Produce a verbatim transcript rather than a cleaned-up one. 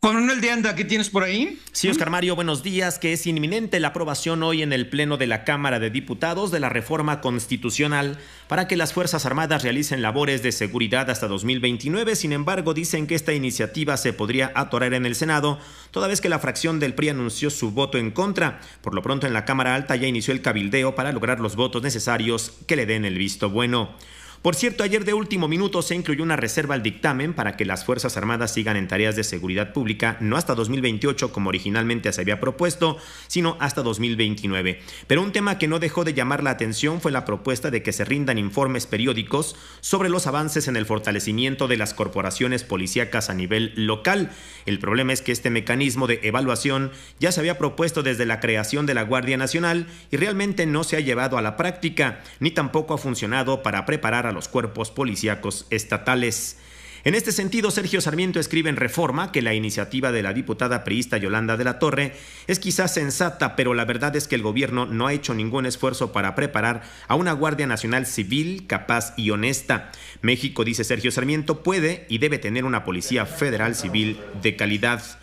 Juan Manuel de Anda, ¿qué tienes por ahí? Sí, Oscar Mario, buenos días. Que es inminente la aprobación hoy en el Pleno de la Cámara de Diputados de la reforma constitucional para que las Fuerzas Armadas realicen labores de seguridad hasta dos mil veintinueve. Sin embargo, dicen que esta iniciativa se podría atorar en el Senado, toda vez que la fracción del P R I anunció su voto en contra. Por lo pronto, en la Cámara Alta ya inició el cabildeo para lograr los votos necesarios que le den el visto bueno. Por cierto, ayer de último minuto se incluyó una reserva al dictamen para que las Fuerzas Armadas sigan en tareas de seguridad pública, no hasta dos mil veintiocho como originalmente se había propuesto, sino hasta dos mil veintinueve. Pero un tema que no dejó de llamar la atención fue la propuesta de que se rindan informes periódicos sobre los avances en el fortalecimiento de las corporaciones policíacas a nivel local. El problema es que este mecanismo de evaluación ya se había propuesto desde la creación de la Guardia Nacional y realmente no se ha llevado a la práctica, ni tampoco ha funcionado para preparar a los cuerpos policíacos estatales. En este sentido, Sergio Sarmiento escribe en Reforma que la iniciativa de la diputada priista Yolanda de la Torre es quizás sensata, pero la verdad es que el gobierno no ha hecho ningún esfuerzo para preparar a una Guardia Nacional civil, capaz y honesta. México, dice Sergio Sarmiento, puede y debe tener una policía federal civil de calidad.